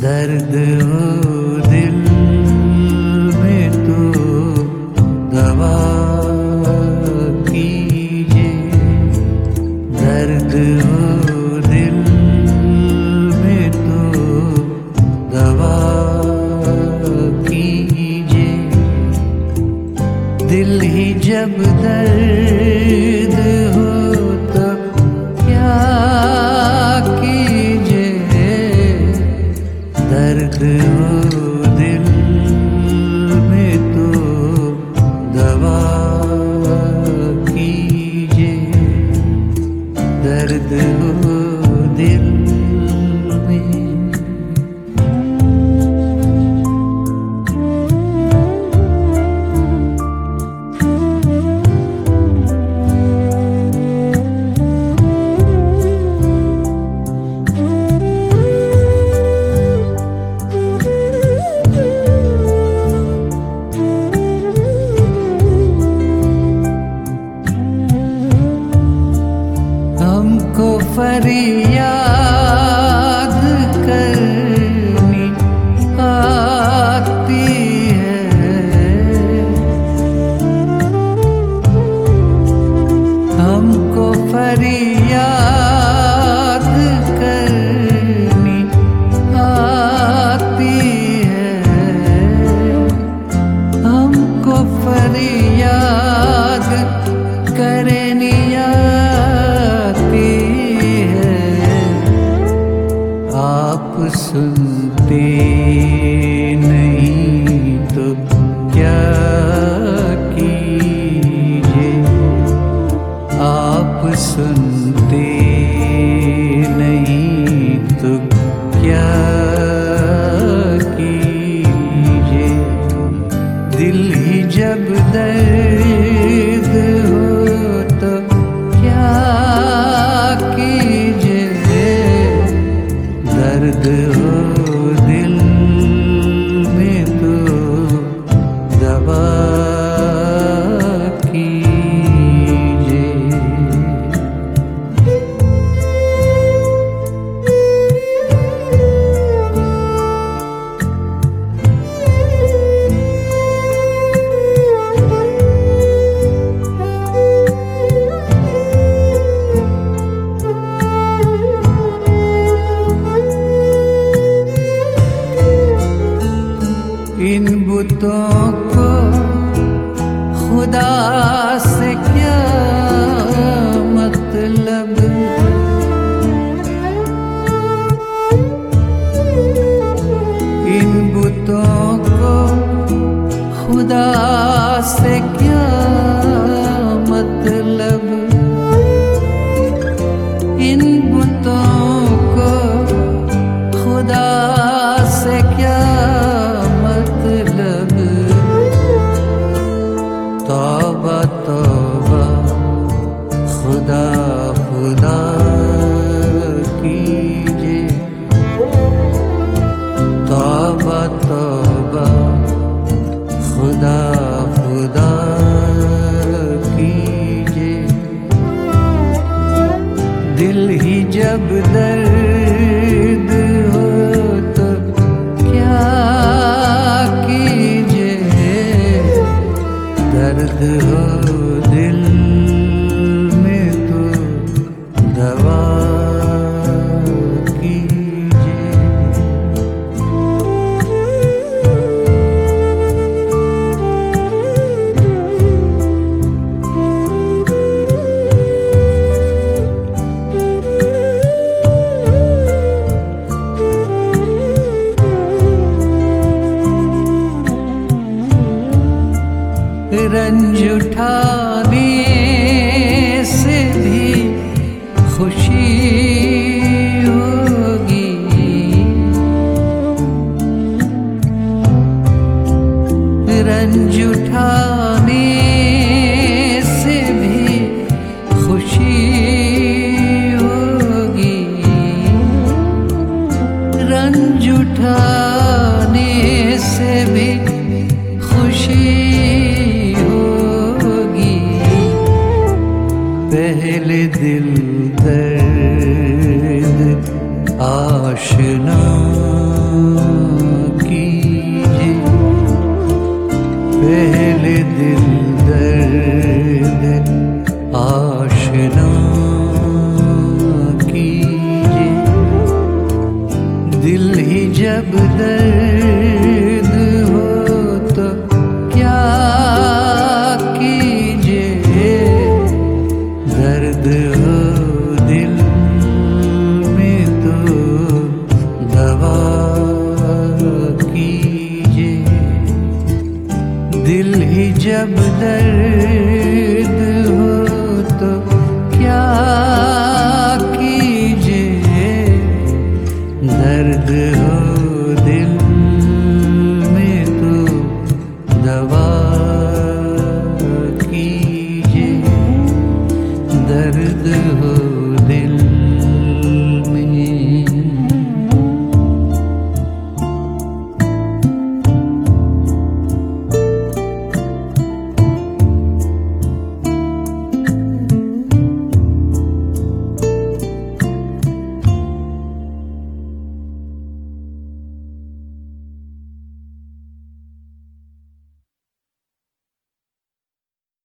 दर्द हो दिल में तो दवा कीजिए, दर्द हो दिल में तो दवा कीजिए। दिल ही जब दर्द हो तो क्या कीजिए, दर्द हो दिल में तो दवा कीजिए, दर्द हो दिल में। हमको फरियाद करनी आती है, हमको फरियाद करनी आती है, हमको फरियाद करनी आप सुनते नहीं तो क्या कीजिए, आप सुनते नहीं तो क्या कीजिए। दिल ही जब दर्द हो तो क्या कीजिए, दर्द हो दिल में तो दवा कीजिए। इन बुतों को खुदा से क्या मतलब, इन बुतों को खुदा से क्या मतलब, इन बुतों को खुदा से क्या मतलब। तौबा तौबा खुदा खुदा कीजिए, तौबा तौबा खुदा खुदा कीजिए। दिल ही जब दर्द हो तो क्या कीजिए, दर्द हो दिल में तो दवा कीजिए। रंज उठाने से भी खुशी होगी, रंज उठाने से भी खुशी होगी, रंज उठाने से भी खुशी पहले दिल दर्द आ आशना कीजिए। पहले दिल दर्द आशना कीजिए। दिल ही जब दर्द हो तो क्या कीजिए। दर्द हो दिल में तो दवा कीजिए। दिल ही जब दर्द हो तो क्या कीजिए। दर्द हो दिल में तो दवा कीजिए। दर्द हो